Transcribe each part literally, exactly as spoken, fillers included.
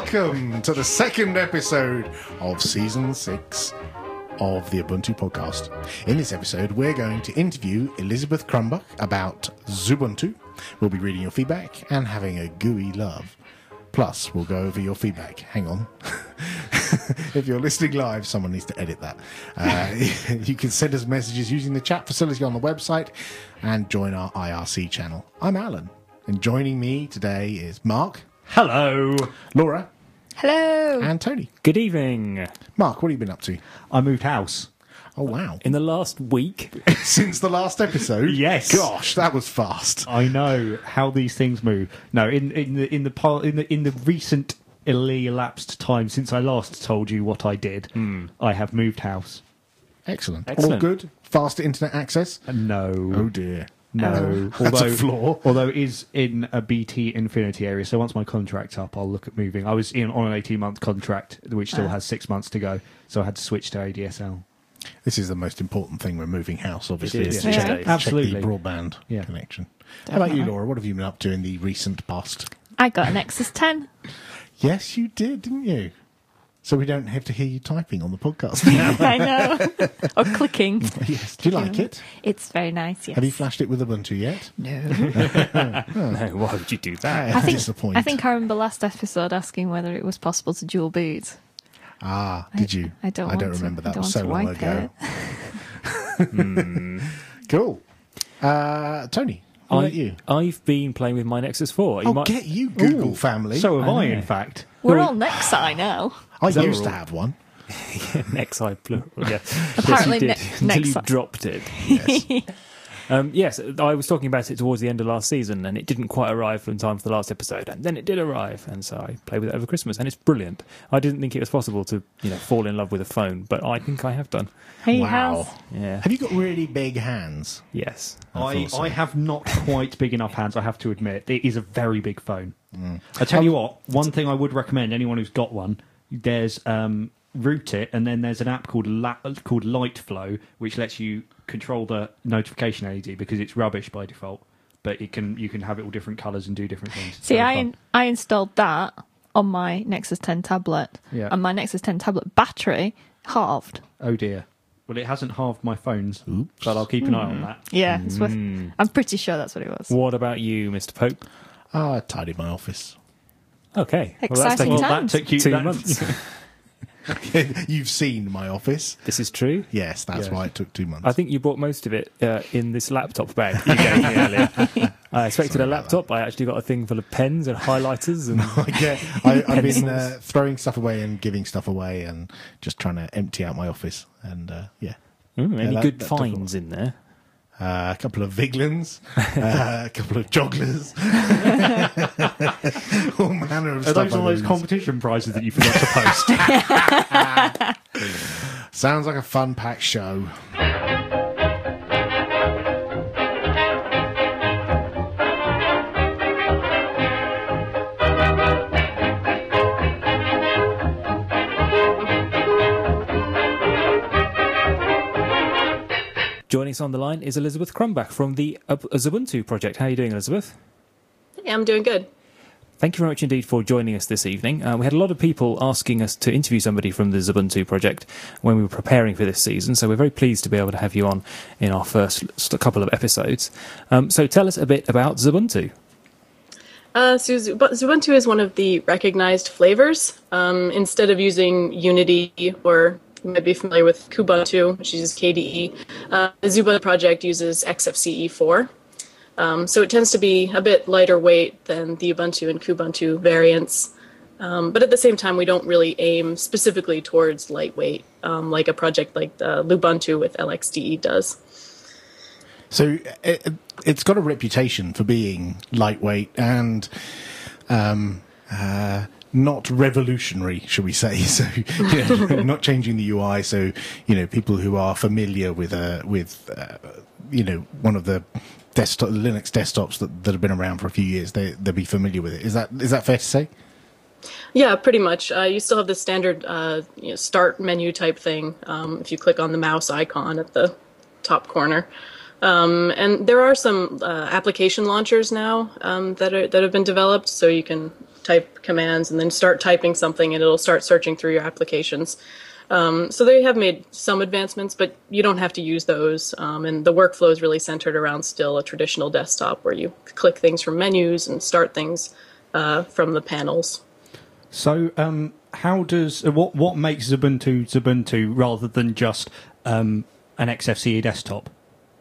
Welcome to the second episode of Season six of the Ubuntu Podcast. In this episode, we're going to interview Elizabeth Crumbuck about Xubuntu. We'll be reading your feedback and having a gooey love. Plus, we'll go over your feedback. Hang on. If you're listening live, someone needs to edit that. Uh, you can send us messages using the chat facility on the website and join our I R C channel. I'm Alan, and joining me today is Mark. Hello. Laura. Hello. And Tony. Good evening. Mark, what have you been up to? I moved house. Oh, wow. In the last week? Since the last episode? Yes. Gosh, that was fast. I know how these things move. No, in in the in the par- in the in the recent elapsed time since I last told you what I did, mm. I have moved house. Excellent. Excellent. All good? Faster internet access? Uh, no. Oh, dear. No. That's although, a flaw. Although it is in a B T Infinity area, so once my contract's up, I'll look at moving. I was in on an eighteen-month contract, which still Ah. has six months to go, so I had to switch to A D S L. This is the most important thing when moving house, obviously. It is. is to Yeah. check, Absolutely. check the broadband Yeah. connection. How about you, Definitely. Laura? What have you been up to in the recent past? I got an Nexus ten. Yes, you did, didn't you? So we don't have to hear you typing on the podcast. I know. Or clicking. Yes. Do you like it? It's very nice, yes. Have you flashed it with Ubuntu yet? No. No, why would you do that? I think, Disappoint. I think I remember last episode asking whether it was possible to dual boot. Ah, did you? I don't I don't want to- remember I that. don't was so want long to wipe ago. it. Hmm. Cool. Uh, Tony, what I, about you? I've been playing with my Nexus four. You Oh, might- get you, Google Ooh, family. So have I I, know. in fact. We're all Nexi now. I that used to all? have one. Nexi plural. Yeah. Apparently yes, you did, ne- until you Nexi. dropped it. Yes. Um, yes, I was talking about it towards the end of last season, and it didn't quite arrive in time for the last episode, and then it did arrive, and so I played with it over Christmas, and it's brilliant. I didn't think it was possible to, you know, fall in love with a phone, but I think I have done. Hey, Wow. how's... Yeah. Have you got really big hands? Yes. I I, thought so. I have not quite big enough hands, I have to admit. It is a very big phone. I tell you what, one thing I would recommend anyone who's got one, there's um, Root It, and then there's an app called La- called Lightflow, which lets you control the notification L E D because it's rubbish by default. But it can you can have it all different colours and do different things. See, Very I, fun. in, I installed that on my Nexus ten tablet. Yeah. And my Nexus ten tablet battery halved. Oh dear. Well, it hasn't halved my phones, Oops. but I'll keep an eye on that. Yeah, it's worth, Mm. I'm pretty sure that's what it was. What about you, Mister Pope? Ah, I tidied my office. Okay. Well, that's Exciting taken Well, that times. took you two that- months. You've seen my office. This is true. Yes, that's Yes. why it took two months. I think you bought most of it uh, in this laptop bag you gave me earlier. I expected Sorry a about laptop. I actually got a thing full of pens and highlighters. And yeah, I, I've been Pencils. uh, throwing stuff away and giving stuff away and just trying to empty out my office. And uh, yeah, Mm, any that- good that took a finds in there? uh, a couple of Viglins, uh, a couple of jogglers, all manner of Are stuff. those all I those lose. competition prizes that you forgot to post? Sounds like a fun packed show. Joining us on the line is Elizabeth Crumback from the uh, Xubuntu project. How are you doing, Elizabeth? Yeah, I'm doing good. Thank you very much indeed for joining us this evening. Uh, we had a lot of people asking us to interview somebody from the Xubuntu project when we were preparing for this season, so we're very pleased to be able to have you on in our first st- couple of episodes. Um, so tell us a bit about Xubuntu. Uh, so Xub- Xubuntu is one of the recognized flavors. Um, instead of using Unity, or you might be familiar with Kubuntu, which uses K D E, uh, the Xubuntu project uses X F C E four. Um, so it tends to be a bit lighter weight than the Ubuntu and Kubuntu variants. Um, but at the same time, we don't really aim specifically towards lightweight, um, like a project like the Lubuntu with L X D E does. So it, it's got a reputation for being lightweight and um, uh, not revolutionary, shall we say? So, you know, not changing the U I. So, you know, people who are familiar with uh, with uh, you know one of the desktop Linux desktops that, that have been around for a few years, they they'll be familiar with it. Is that is that fair to say? Yeah, pretty much. Uh, you still have the standard uh, you know, start menu type thing um, if you click on the mouse icon at the top corner. Um, and there are some uh, application launchers now um, that are that have been developed, so you can type commands and then start typing something and it'll start searching through your applications. Um, so they have made some advancements, but you don't have to use those. Um, and the workflow is really centered around still a traditional desktop where you click things from menus and start things uh, from the panels. So um, how does uh, what what makes Xubuntu Xubuntu rather than just um, an X F C E desktop?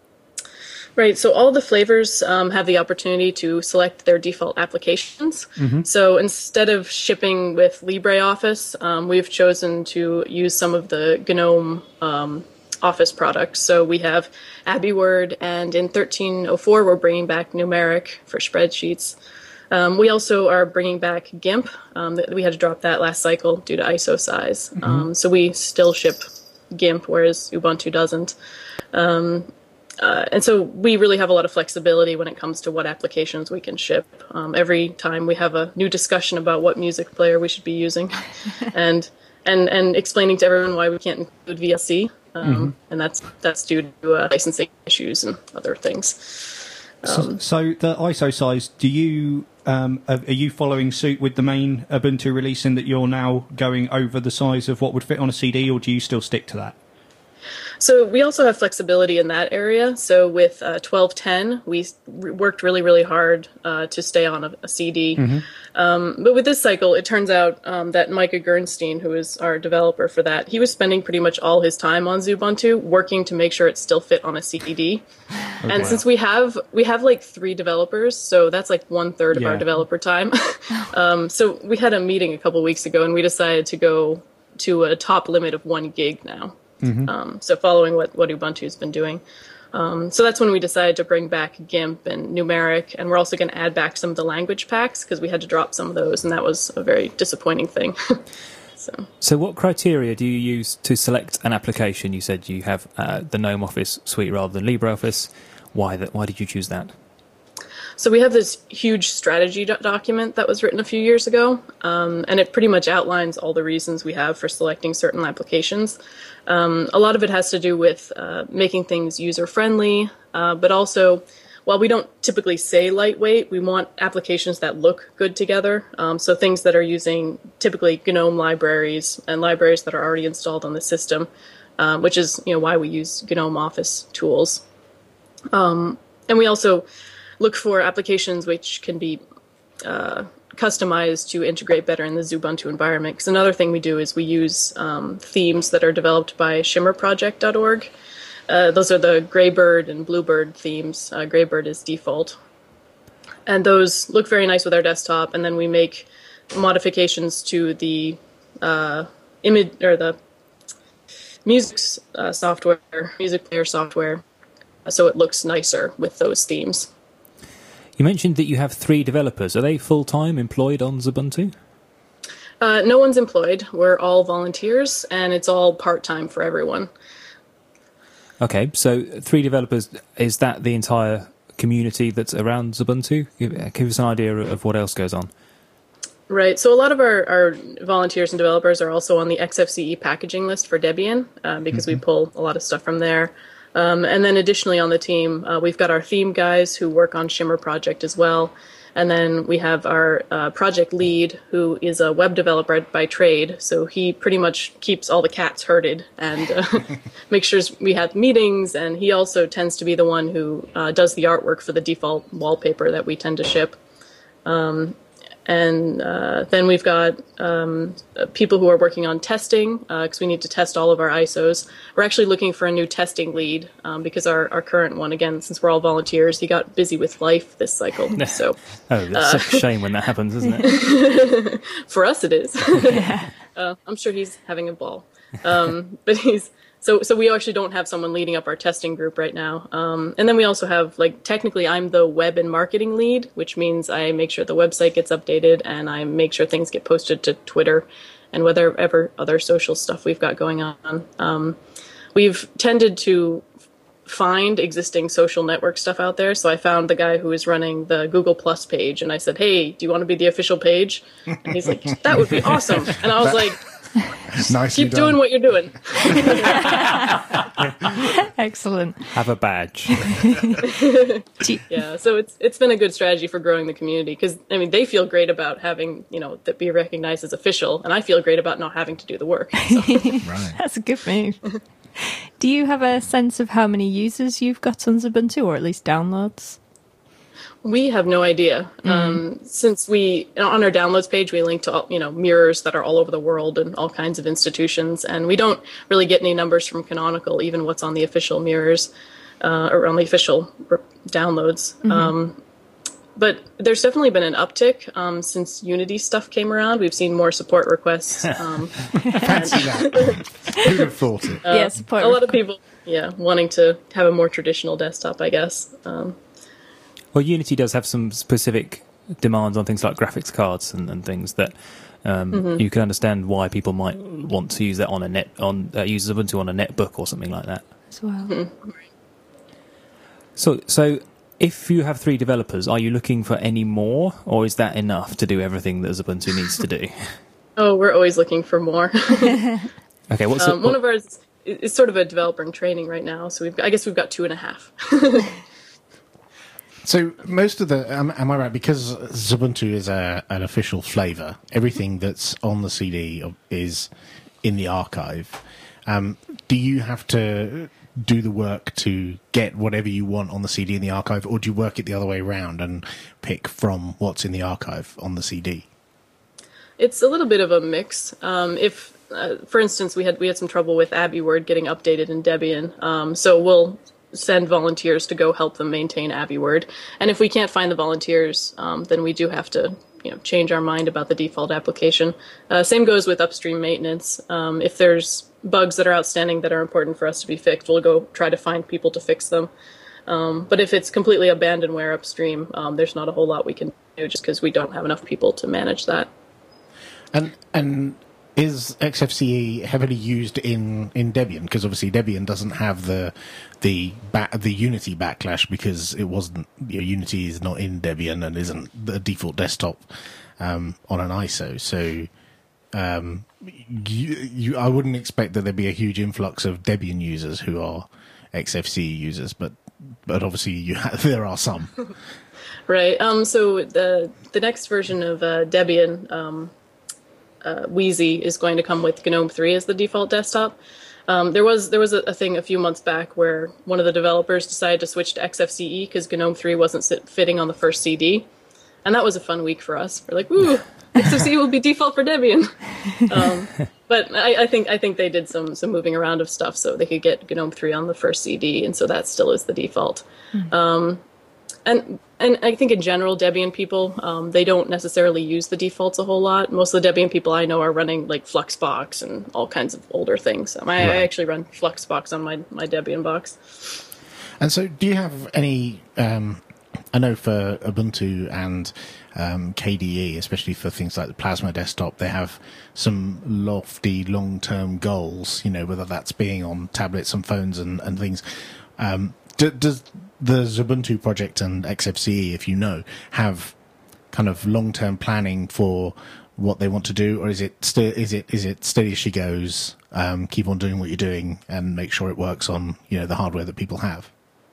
Right, so all the flavors um, have the opportunity to select their default applications. Mm-hmm. So instead of shipping with LibreOffice, um, we've chosen to use some of the GNOME um, Office products. So we have AbiWord, and in thirteen oh four we're bringing back Numeric for spreadsheets. Um, we also are bringing back GIMP. Um, we had to drop that last cycle due to I S O size. Mm-hmm. Um, so we still ship GIMP, whereas Ubuntu doesn't. Um, Uh, and so we really have a lot of flexibility when it comes to what applications we can ship. Um, every time we have a new discussion about what music player we should be using, and and and explaining to everyone why we can't include V L C, um, mm-hmm. and that's that's due to uh, licensing issues and other things. so, Um, so the I S O size, do you um, are, are you following suit with the main Ubuntu release in that you're now going over the size of what would fit on a C D, or do you still stick to that? So we also have flexibility in that area. So with uh, twelve ten, we r- worked really, really hard uh, to stay on a, a C D. Mm-hmm. Um, but with this cycle, it turns out um, that Micah Gernstein, who is our developer for that, he was spending pretty much all his time on Xubuntu working to make sure it still fit on a C D. Oh, and wow. since we have we have like three developers, so that's like one third of yeah. our developer time. um, so we had a meeting a couple weeks ago, and we decided to go to a top limit of one gig now. Mm-hmm. Um, so following what, what Ubuntu's been doing. Um, so that's when we decided to bring back GIMP and Numeric, and we're also going to add back some of the language packs because we had to drop some of those, and that was a very disappointing thing. so. so what criteria do you use to select an application? You said you have uh, the GNOME Office suite rather than LibreOffice. Why, that, why did you choose that? So we have this huge strategy do- document that was written a few years ago, um, and it pretty much outlines all the reasons we have for selecting certain applications. Um, a lot of it has to do with uh, making things user-friendly, uh, but also, while we don't typically say lightweight, we want applications that look good together. Um, so things that are using typically GNOME libraries and libraries that are already installed on the system, uh, which is you know why we use GNOME Office tools. Um, and we also look for applications which can be uh, customized to integrate better in the Xubuntu environment. Because another thing we do is we use um, themes that are developed by shimmer project dot org. Uh, those are the Graybird and Bluebird themes. Uh, Graybird is default. And those look very nice with our desktop, and then we make modifications to the uh, image or the music uh, software, music player software, so it looks nicer with those themes. You mentioned that you have three developers. Are they full-time employed on Xubuntu? Uh, no one's employed. We're all volunteers, and it's all part-time for everyone. Okay, so three developers, is that the entire community that's around Xubuntu? Give, give us an idea of what else goes on. Right, so a lot of our, our volunteers and developers are also on the X F C E packaging list for Debian, uh, because mm-hmm. we pull a lot of stuff from there. Um, and then additionally on the team, uh, we've got our theme guys who work on Shimmer Project as well. And then we have our uh, project lead, who is a web developer by trade. So he pretty much keeps all the cats herded and uh, makes sure we have meetings. And he also tends to be the one who uh, does the artwork for the default wallpaper that we tend to ship. Um, And uh, then we've got um, people who are working on testing, because uh, we need to test all of our I S Os. We're actually looking for a new testing lead, um, because our, our current one, again, since we're all volunteers, he got busy with life this cycle. So, oh, that's uh, such a shame when that happens, isn't it? For us, it is. uh, I'm sure he's having a ball. Um, but he's... So so we actually don't have someone leading up our testing group right now. Um, and then we also have, like, technically I'm the web and marketing lead, which means I make sure the website gets updated and I make sure things get posted to Twitter and whatever other social stuff we've got going on. Um, we've tended to find existing social network stuff out there. So I found the guy who was running the Google Plus page, and I said, hey, do you want to be the official page? And he's like, that would be awesome. And I was like, Nicely Keep done. doing what you're doing. Excellent. Have a badge. Yeah, so it's it's been a good strategy for growing the community because I mean they feel great about having you know that be recognized as official, and I feel great about not having to do the work. So. Right. That's a good move. Do you have a sense of how many users you've got on Ubuntu, or at least downloads? We have no idea. Mm. Um, since we, on our downloads page, we link to all, you know, mirrors that are all over the world and all kinds of institutions. And we don't really get any numbers from Canonical, even what's on the official mirrors uh, or on the official downloads. Mm-hmm. Um, but there's definitely been an uptick um, since Unity stuff came around. We've seen more support requests. Um, Fancy that. Who'd have thought it? Uh, yeah, support a lot of people, yeah, wanting to have a more traditional desktop, I guess. Um, Well, Unity does have some specific demands on things like graphics cards and, and things that um, mm-hmm. you can understand why people might want to use that on a net on uh, use Ubuntu on a netbook or something like that as well. Mm-hmm. So, so if you have three developers, are you looking for any more, or is that enough to do everything that Ubuntu needs to do? Oh, we're always looking for more. Okay, what's um, the, one of ours is sort of a developer in training right now, so we've I guess we've got two and a half. So most of the, am, am I right? Because Ubuntu is a, an official flavor, everything that's on the C D is in the archive. Um, do you have to do the work to get whatever you want on the C D in the archive, or do you work it the other way around and pick from what's in the archive on the C D? It's a little bit of a mix. Um, if, uh, for instance, we had we had some trouble with AbiWord getting updated in Debian, um, so we'll send volunteers to go help them maintain AbiWord. And if we can't find the volunteers, um, then we do have to, you know, change our mind about the default application. Uh, same goes with upstream maintenance. Um, if there's bugs that are outstanding that are important for us to be fixed, we'll go try to find people to fix them. Um, but if it's completely abandonware upstream, um, there's not a whole lot we can do just because we don't have enough people to manage that. And and is X F C E heavily used in, in Debian? Because obviously Debian doesn't have the the ba- the Unity backlash because it wasn't, you know, Unity is not in Debian and isn't the default desktop um, on an I S O. So um, you, you, I wouldn't expect that there'd be a huge influx of Debian users who are X F C E users, but but obviously you ha- there are some. Right. Um, so the the next version of uh, Debian. Um, Uh, Wheezy is going to come with GNOME three as the default desktop. Um, there was there was a, a thing a few months back where one of the developers decided to switch to X F C E because GNOME three wasn't sit, fitting on the first C D, and that was a fun week for us. We're like, "Ooh, X F C E will be default for Debian." Um, but I, I think I think they did some some moving around of stuff so they could get GNOME three on the first C D, and so that still is the default. Mm-hmm. Um, And and I think in general, Debian people, um, they don't necessarily use the defaults a whole lot. Most of the Debian people I know are running like Fluxbox and all kinds of older things. Um, I, right. I actually run Fluxbox on my, my Debian box. And so do you have any, um, I know for Ubuntu and um, K D E, especially for things like the Plasma desktop, they have some lofty long-term goals, you know, whether that's being on tablets and phones and, and things. Um, do, does the Ubuntu project and X F C E, if you know, have kind of long-term planning for what they want to do, or is it still is it is it steady as she goes? Um, keep on doing what you're doing and make sure it works on, you know, the hardware that people have.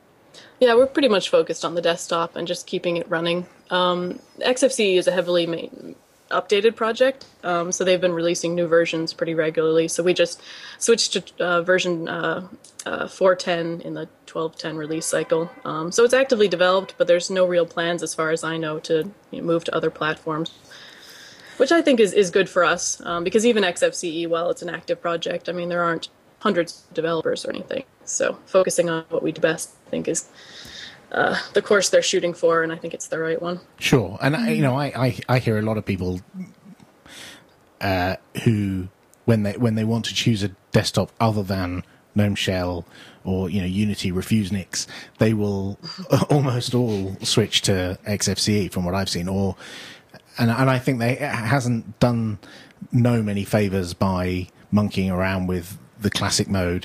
Yeah, we're pretty much focused on the desktop and just keeping it running. Um, X F C E is a heavily ma- updated project, um, so they've been releasing new versions pretty regularly. So we just switched to uh, version uh, uh, four ten in the twelve ten release cycle. Um, so it's actively developed, but there's no real plans, as far as I know, to you know, move to other platforms, which I think is, is good for us, um, because even X F C E, while it's an active project, I mean, there aren't hundreds of developers or anything. So focusing on what we do best, I think, is uh, the course they're shooting for, and I think it's the right one. Sure. And, I, you know, I, I, I hear a lot of people uh, who, when they when they want to choose a desktop other than GNOME Shell or, you know, Unity, Refusenix, they will almost all switch to X F C E from what I've seen. Or, and, and I think they it hasn't done GNOME any favors by monkeying around with the classic mode,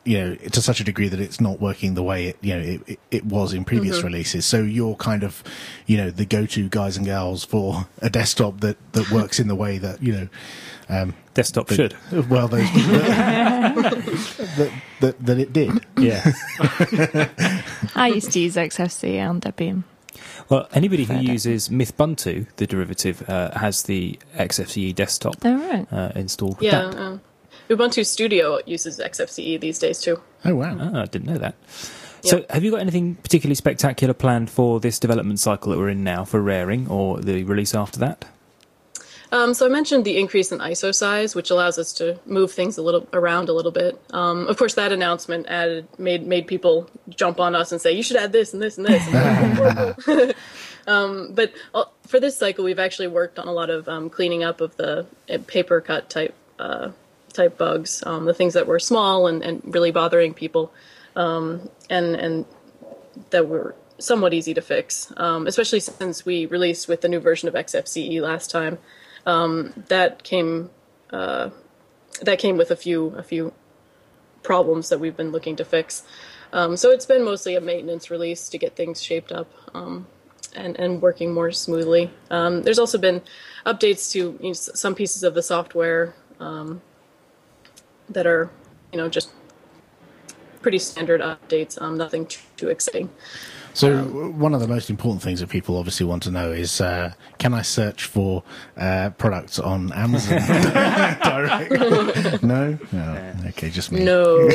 you know, to such a degree that it's not working the way it, you know, it, it, it was in previous Mm-hmm. releases. So you're kind of, you know, the go-to guys and gals for a desktop that, that works in the way that, you know, um, Desktop that- should. well, those, that, that, that, that it did. Yeah. I used to use X F C E on Debian. Well, anybody who Fair enough. uses Mythbuntu, the derivative, uh, has the X F C E desktop Oh, right. uh, installed. with Yeah, that. um, Ubuntu Studio uses X F C E these days too. Oh, wow. Ah, I didn't know that. So, have you got anything particularly spectacular planned for this development cycle that we're in now for Raring or the release after that? Um, so I mentioned the increase in I S O size, which allows us to move things a little around a little bit. Um, of course, that announcement added made made people jump on us and say, "You should add this and this and this." And um, but uh, for this cycle, we've actually worked on a lot of um, cleaning up of the uh, paper cut type uh, type bugs, um, the things that were small and, and really bothering people, um, and and that were somewhat easy to fix, um, especially since we released with the new version of X F C E last time. Um, that came uh, that came with a few a few problems that we've been looking to fix. Um, so it's been mostly a maintenance release to get things shaped up um, and and working more smoothly. Um, there's also been updates to you know, some pieces of the software um, that are you know just pretty standard updates. Um, nothing too, too exciting. So one of the most important things that people obviously want to know is, uh, can I search for uh, products on Amazon direct? No? No. Okay, just me. No.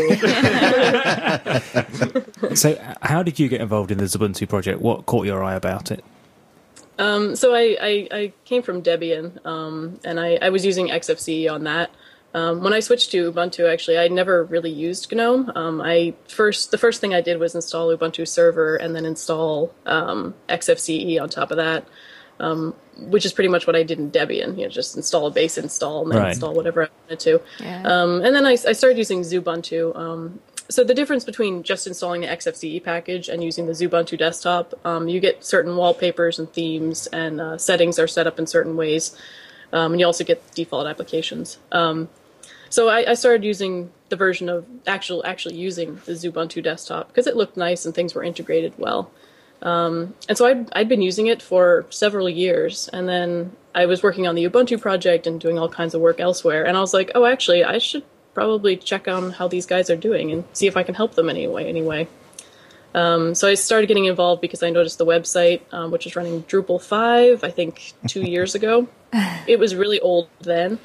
So, uh, how did you get involved in the Ubuntu project? What caught your eye about it? Um, so I, I, I came from Debian, um, and I, I was using X F C E on that. Um, when I switched to Ubuntu, actually, I never really used GNOME. Um, I first the first thing I did was install Ubuntu Server and then install um, X F C E on top of that, um, which is pretty much what I did in Debian. You know, just install a base install and then Right. install whatever I wanted to. Yeah. Um, and then I, I started using Xubuntu. Um, so the difference between just installing the X F C E package and using the Xubuntu desktop, um, you get certain wallpapers and themes, and uh, settings are set up in certain ways. Um, and you also get default applications. Um, so I, I started using the version of actual actually using the Xubuntu desktop because it looked nice and things were integrated well. Um, and so I'd, I'd been using it for several years, and then I was working on the Ubuntu project and doing all kinds of work elsewhere. And I was like, oh, actually, I should probably check on how these guys are doing and see if I can help them anyway. Anyway, um, so I started getting involved because I noticed the website, um, which was running Drupal five, I think, two years ago. It was really old then.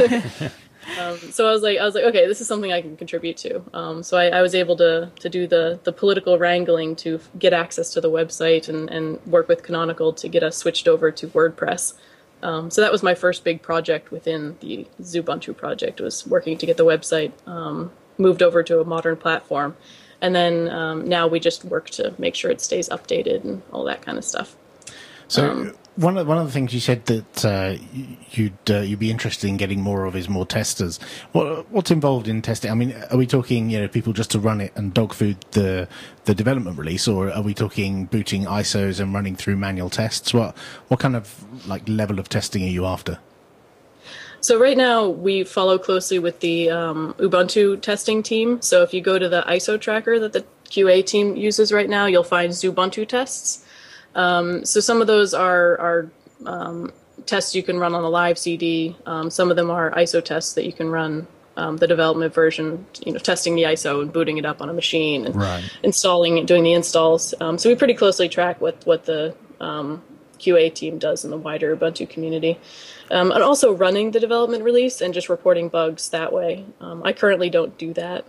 Um, so I was like, I was like, okay, this is something I can contribute to. Um, so I, I was able to to do the the political wrangling to get access to the website and, and work with Canonical to get us switched over to WordPress. Um, so that was my first big project within the Xubuntu project, was working to get the website um, moved over to a modern platform. And then um, now we just work to make sure it stays updated and all that kind of stuff. So Um, one of one of the things you said that uh, you'd uh, you'd be interested in getting more of is more testers. What what's involved in testing? I mean, are we talking you know people just to run it and dog food the the development release, or are we talking booting I S Os and running through manual tests? What what kind of like level of testing are you after? So right now we follow closely with the um, Ubuntu testing team. So if you go to the I S O tracker that the Q A team uses right now, you'll find Xubuntu tests. Um, so some of those are, are um, tests you can run on a live C D. Um, some of them are I S O tests that you can run um, the development version, you know, testing the I S O and booting it up on a machine and Right. installing it, doing the installs. Um, so we pretty closely track what, what the um, Q A team does in the wider Ubuntu community. Um, and also running the development release and just reporting bugs that way. Um, I currently don't do that.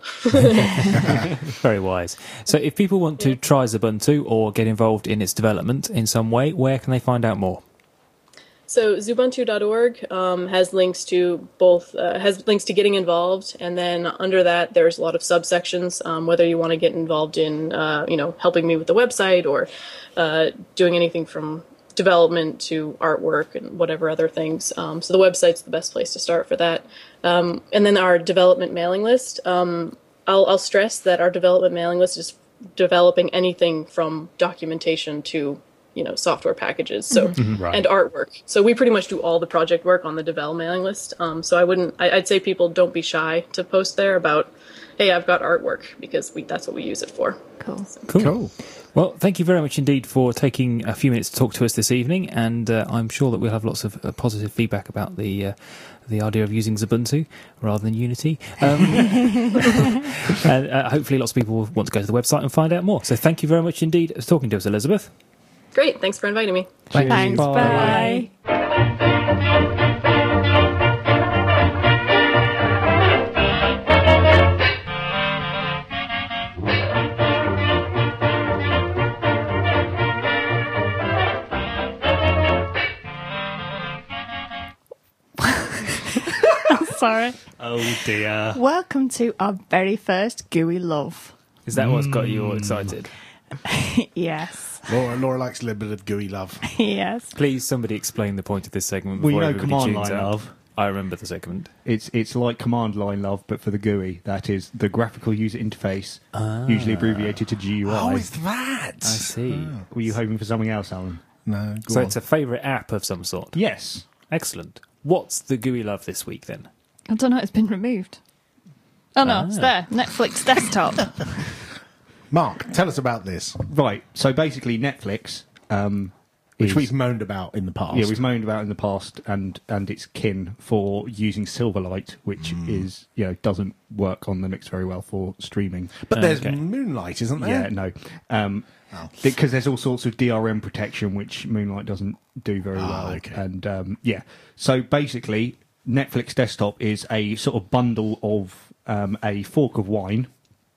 Very wise. So, if people want to try Xubuntu or get involved in its development in some way, where can they find out more? So Xubuntu dot org um, has links to both, uh, has links to getting involved, and then under that there's a lot of subsections, um, whether you want to get involved in, uh, you know, helping me with the website or uh, doing anything from development to artwork and whatever other things. Um, so the website's the best place to start for that. Um, and then our development mailing list. Um, I'll, I'll stress that our development mailing list is developing anything from documentation to, you know, software packages. So Right. and artwork. So we pretty much do all the project work on the development mailing list. Um, so I wouldn't. I, I'd say people don't be shy to post there about hey, I've got artwork, because we that's what we use it for. Cool. Cool. Cool. Well, thank you very much indeed for taking a few minutes to talk to us this evening, and uh, I'm sure that we'll have lots of uh, positive feedback about the uh, the idea of using Ubuntu rather than Unity. Um, and uh, hopefully lots of people will want to go to the website and find out more. So thank you very much indeed for talking to us, Elizabeth. Great, thanks for inviting me. Thanks. Bye. Sorry. Oh dear. Welcome to our very first Gooey Love. Is that what's got you all excited? Yes. Laura, Laura likes a little bit of gooey love. Yes. Please, somebody explain the point of this segment Well, before you know everybody command tunes line out. love. I remember the segment. It's it's like command line love, but for the G U I. That is the graphical user interface, usually abbreviated to G U I. Oh, it's that. I see. Were you hoping for something else, Alan? No, go So on. it's a favourite app of some sort. Yes. Excellent. What's the G U I love this week then? I don't know, it's been removed. Oh no, it's Ah. there. Netflix desktop. Mark, tell us about this, Right. So basically, Netflix, um, which is- we've moaned about in the past. yeah, we've moaned about in the past, and and its kin for using Silverlight, which Hmm. is you know doesn't work on Linux very well for streaming. But there's Okay. Moonlight, isn't there? Yeah, no, um, Oh. because there's all sorts of D R M protection which Moonlight doesn't do very Ah, well. okay. And um, yeah, so basically, Netflix Desktop is a sort of bundle of um, a fork of wine,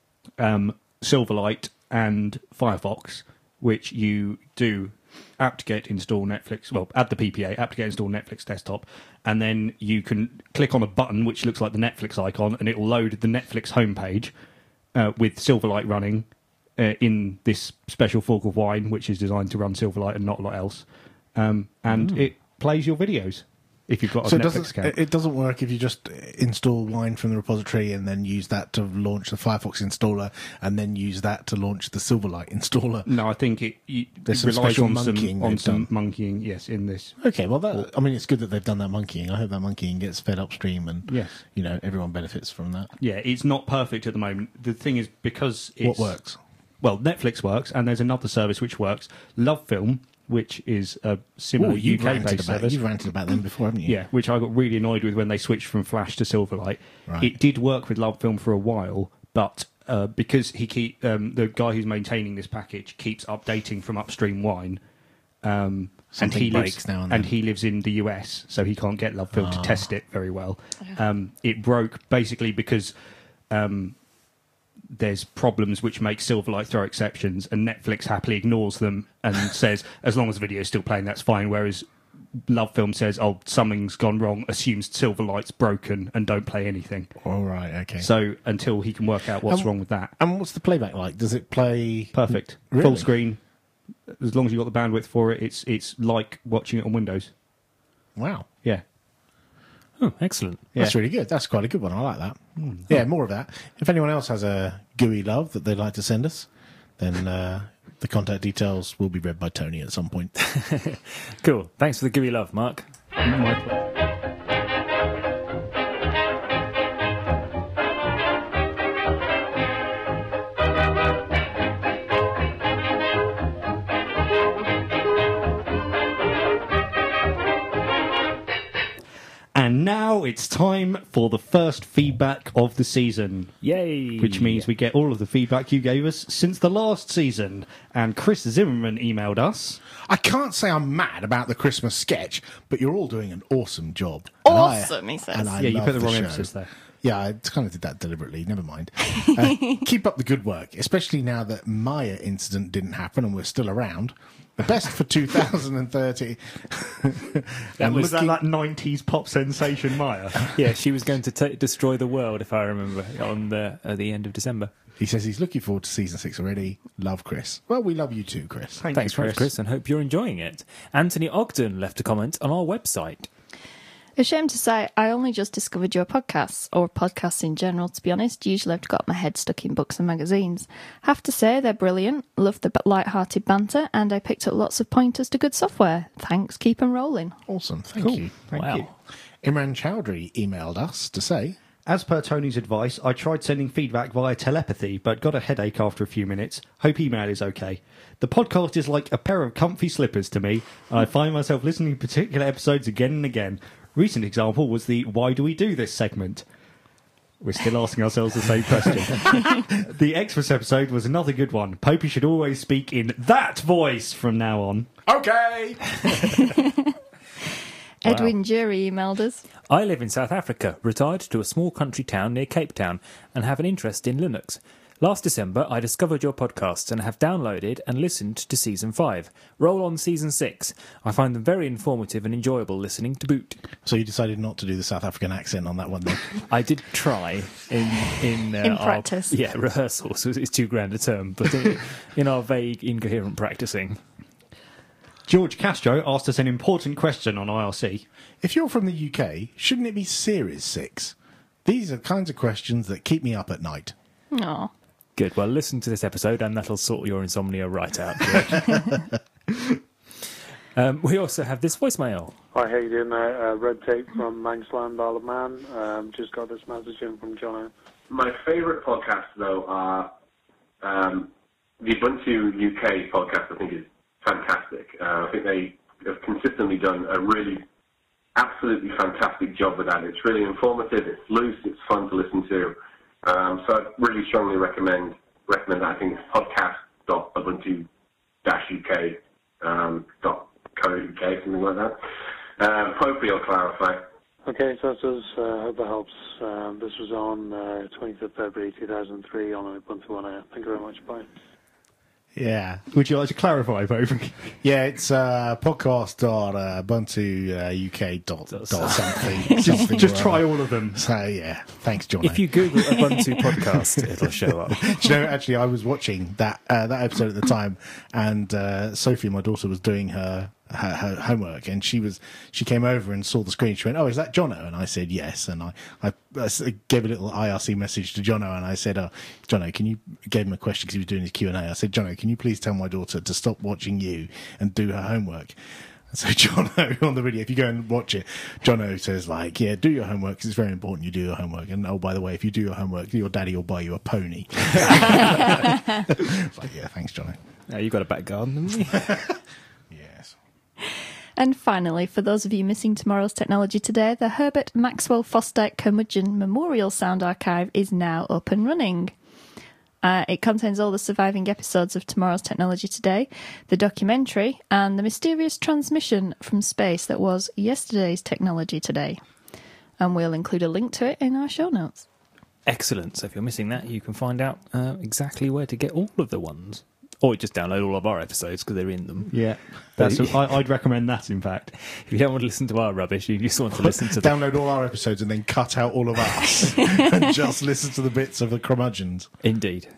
um, Silverlight, and Firefox, which you do apt-get install Netflix. Well, add the P P A, apt-get install Netflix Desktop, and then you can click on a button which looks like the Netflix icon, and it will load the Netflix homepage uh, with Silverlight running uh, in this special fork of wine, which is designed to run Silverlight and not a lot else. Um, and it plays your videos if you've got a So it Netflix doesn't, account. it doesn't work if you just install Wine from the repository and then use that to launch the Firefox installer and then use that to launch the Silverlight installer. No, I think it, it, There's it some relies special on some, monkeying on they've some done. monkeying, yes, in this. Okay, well, that, I mean, it's good that they've done that monkeying. I hope that monkeying gets fed upstream and, Yes. you know, everyone benefits from that. Yeah, it's not perfect at the moment. The thing is, because What it's... works? Well, Netflix works, and there's another service which works, Love Film, which is a similar Ooh, you've, ranted U K-based about, service. you've ranted about them before, haven't you? Yeah, which I got really annoyed with when they switched from Flash to Silverlight. Right. It did work with Love Film for a while, but uh, because he keep um, the guy who's maintaining this package keeps updating from upstream Wine, um, and Something he breaks lives now and and then. he lives in the U S, so he can't get Love Film Ah. to test it very well. Um, it broke basically because. Um, there's problems which make Silverlight throw exceptions, and Netflix happily ignores them and says, as long as the video is still playing, that's fine. Whereas Love Film says, oh, something's gone wrong, assumes Silverlight's broken, and don't play anything. All right, okay. So until he can work out what's Um, wrong with that, and what's the playback like? Does it play... perfect, Really? full screen. As long as you've got the bandwidth for it, it's it's like watching it on Windows. Wow. Yeah, Oh, excellent. yeah. That's really good. That's quite a good one. I like that. Yeah, more of that. If anyone else has a G U I love that they'd like to send us, then uh, the contact details will be read by Tony at some point. Cool. Thanks for the G U I love, Mark. And now it's time for the first feedback of the season. Yay! Which means we get all of the feedback you gave us since the last season. And Chris Zimmerman emailed us. I can't say I'm mad about the Christmas sketch, but you're all doing an awesome job. And I- Awesome, he says. and I Yeah, you love put the wrong show. emphasis there. Yeah, I kind of did that deliberately. Never mind. Uh, keep up the good work, especially now that Maya incident didn't happen and we're still around. The best for two thousand thirty. And was that looking- that nineties pop sensation Maya? Yeah, she was going to t- destroy the world, if I remember, on the at the end of December. He says he's looking forward to season six already. Love Chris. Well, we love you too, Chris. Thank Thanks you, very Chris. much, Chris, and hope you're enjoying it. Anthony Ogden left a comment on our website. Ashamed to say, I only just discovered your podcasts, or podcasts in general, to be honest. Usually I've got my head stuck in books and magazines. Have to say, they're brilliant. Love the light-hearted banter, and I picked up lots of pointers to good software. Thanks, keep 'em rolling. Awesome. Thank Cool. you. Thank Wow. you. Imran Chowdhury emailed us to say, As per Tony's advice, I tried sending feedback via telepathy, but got a headache after a few minutes. Hope email is okay. The podcast is like a pair of comfy slippers to me, and I find myself listening to particular episodes again and again. Recent example was the Why Do We Do This segment. We're still asking ourselves the same question. The Xmas episode was another good one. Popey should always speak in that voice from now on. Okay. Edwin Jury emailed us. I live in South Africa, retired to a small country town near Cape Town, and have an interest in Linux. Last December, I discovered your podcasts and have downloaded and listened to Season five. Roll on Season six. I find them very informative and enjoyable listening to boot. So you decided not to do the South African accent on that one, then? I did try in in, uh, In our- practice. yeah, rehearsals. It's too grand a term, but in, in our vague, incoherent practicing. George Castro asked us an important question on I R C. If you're from the U K, shouldn't it be Series six? These are kinds of questions that keep me up at night. Aw. Good. Well, listen to this episode, and that'll sort your insomnia right out. George. um, we also have this voicemail. Hi, how you doing there? Uh, Red Tape from Manxland, Isle of Man. Um, just got this message in from Jono. My favourite podcasts, though, are um, the Ubuntu U K podcast. I think is fantastic. Uh, I think they have consistently done a really, absolutely fantastic job with that. It's really informative. It's loose. It's fun to listen to. Um, so I'd really strongly recommend recommend that. I think it's podcast dot ubuntu dash u k dot co dot u k, something like that. Um, Popey will clarify. Okay, so this is, uh, hope that helps. Um, this was on uh, twentieth of February two thousand three on an Ubuntu on Air. Thank you very much. Bye. Yeah. Would you like to clarify, Popey? Yeah, it's uh, podcast dot ubuntu u k dot dot something. just something just or try other. all of them. So, yeah. Thanks, John. If you Google Ubuntu podcast, it'll show up. Do you know, actually, I was watching that uh, that episode at the time, and uh, Sophie, my daughter, was doing her, her her homework, and she was she came over and saw the screen. She went, "Oh, is that Jono?" And I said, "Yes." And I, I, I gave a little I R C message to Jono, and I said, "Oh, Jono, can you?" Gave him a question because he was doing his Q and A. I said, "Jono, can you please tell my daughter to stop watching you and do her homework?" So Jono, on the video, if you go and watch it, Jono says, like, yeah, do your homework because it's very important you do your homework. And, oh, by the way, if you do your homework, your daddy will buy you a pony. It's like, yeah, thanks, Jono. Uh, you've got a back garden, haven't you? Yes. And finally, for those of you missing tomorrow's Technology Today, the Herbert Maxwell Foster Curmudgeon Memorial Sound Archive is now up and running. Uh, it contains all the surviving episodes of tomorrow's Technology Today, the documentary, and the mysterious transmission from space that was yesterday's Technology Today. And we'll include a link to it in our show notes. Excellent. So if you're missing that, you can find out uh, exactly where to get all of the ones. Or just download all of our episodes because they're in them. Yeah, that's a, I, I'd recommend that, in fact. If you don't want to listen to our rubbish, you just want to listen to the... Download all our episodes and then cut out all of us and just listen to the bits of the curmudgeons. Indeed.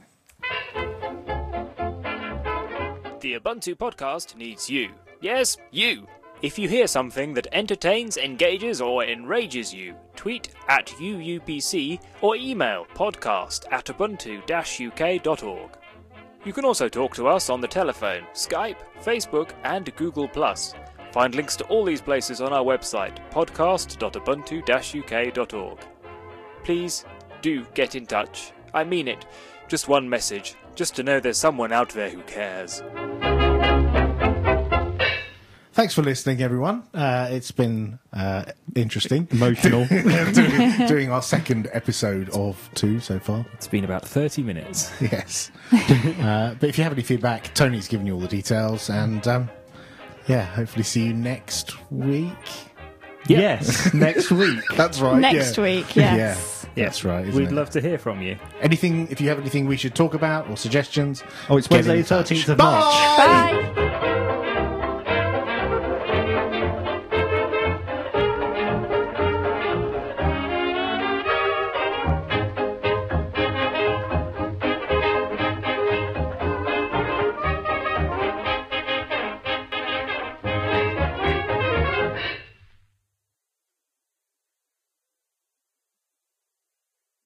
The Ubuntu podcast needs you. Yes, you. If you hear something that entertains, engages, or enrages you, tweet at U U P C or email podcast at ubuntu dash u k dot org. You can also talk to us on the telephone, Skype, Facebook, and Google plus. Find links to all these places on our website, podcast dot ubuntu dash u k dot org. Please do get in touch. I mean it. Just one message, just to know there's someone out there who cares. Thanks for listening, everyone. Uh, it's been uh, interesting. Emotional. doing, doing our second episode of two so far. It's been about thirty minutes. Yes. uh, but if you have any feedback, Tony's given you all the details. And, um, yeah, hopefully see you next week. Yes, next week. That's right. Next yeah. week, Yeah, yes. that's right. isn't We'd it? love to hear from you. Anything, if you have anything we should talk about or suggestions. Oh, it's get in Wednesday, touch. thirteenth of Bye! March. Bye!